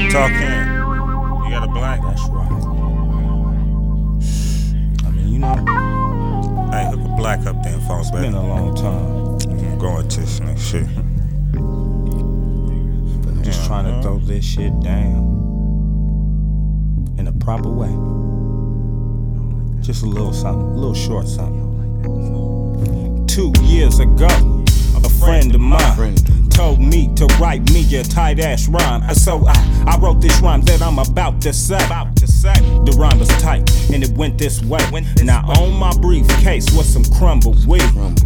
Talking. You got a blank? That's right. I mean, you know, Hey, hook a black up then, phones, it's baby. been a long time. I'm going to this next shit. But I'm just trying to throw this shit down in a proper way. Just a little something, a little short something. 2 years ago, a friend of mine told me to write me a tight ass rhyme. So I wrote this rhyme that I'm about to say. The rhyme was tight and it went this way. Now on my briefcase was some crumble weed.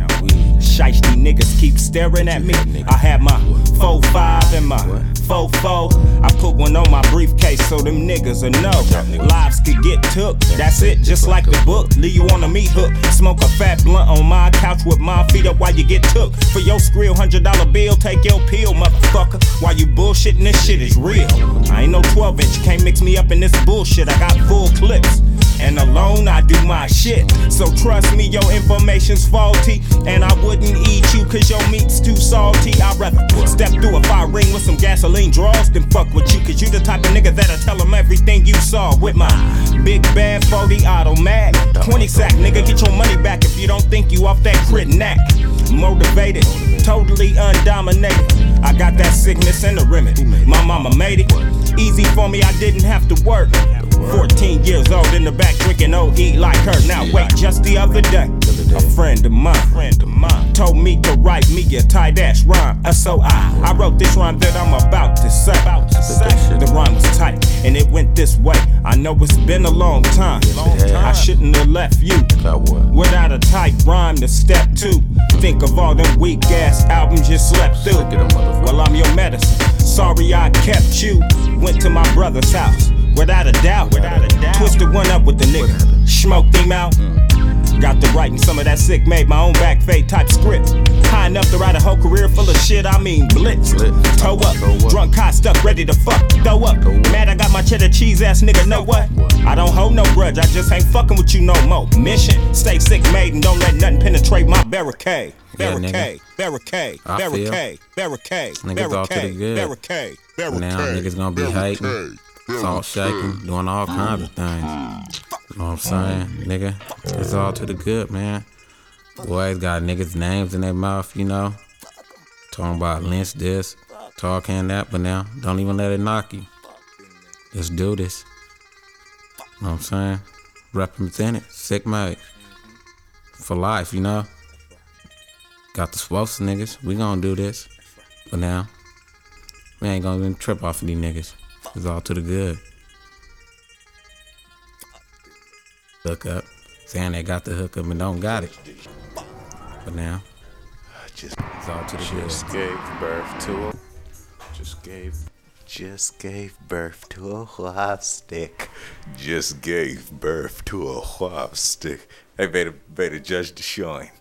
Shiesty niggas keep staring at me. I had my 4-5 and my 4-4. I put one on my briefcase so them niggas will know lives could get took. That's it, just like the book. Leave you on a meat hook. Smoke a fat blunt on my couch with my feet up while you get took. For your skrill, $100 bill, take your pill, motherfucker. While you bullshitting, this shit is real. I ain't no 12-inch, can't mix me up in this bullshit. I got full clips. And alone I do my shit. So trust me, your information's faulty. And I wouldn't eat you cause your meat's too salty. I'd rather step through a fire ring with some gasoline draws than fuck with you. Cause you the type of nigga that'll tell them everything you saw. With my big bad 40 automatic 20 sack, nigga, get your money back if you don't think you off that crit knack. Motivated, totally undominated. I got that sickness and the remedy. My mama made it easy for me, I didn't have to work. 14 years old in the back drinking OE like her. Now wait, just the other day, a friend of mine told me to write me a tight ass rhyme. So I wrote this rhyme that I'm about to say. The rhyme was tight and it went this way. I know it's been a long time. I shouldn't have left you without a tight rhyme to step to. Think of all them weak ass albums you slept through. Well, I'm your medicine. Sorry I kept you. Went to my brother's house. Without a doubt, twisted one up with the nigga, smoked him out. Got to writing some of that sick, made my own back fade type script. High enough to write a whole career full of shit, I mean blitz. Toe up, drunk, high, stuck, ready to fuck, throw up. Mad I got my cheddar cheese ass nigga, know what? I don't hold no grudge, I just ain't fucking with you no more. Mission, stay sick made and don't let nothing penetrate my barricade. Barricade. Niggas all to the good. Now niggas gonna be hating, salt shaking, doing all kinds of things. You know what I'm saying, nigga? It's all to the good, man. Boys got niggas' names in their mouth, you know. Talking about lynch this, talking that, but now don't even let it knock you. Let's do this. You know what I'm saying? Represent it, sick mate. For life, you know. Got the spokes niggas, we gonna do this. But now, we ain't gonna even trip off of these niggas. It's all to the good. Hook up, saying they got the hook up and don't got it. But now, it's all to the good. Just gave birth to a whop stick. Just gave birth to a whop stick. Hey, better judge the showing.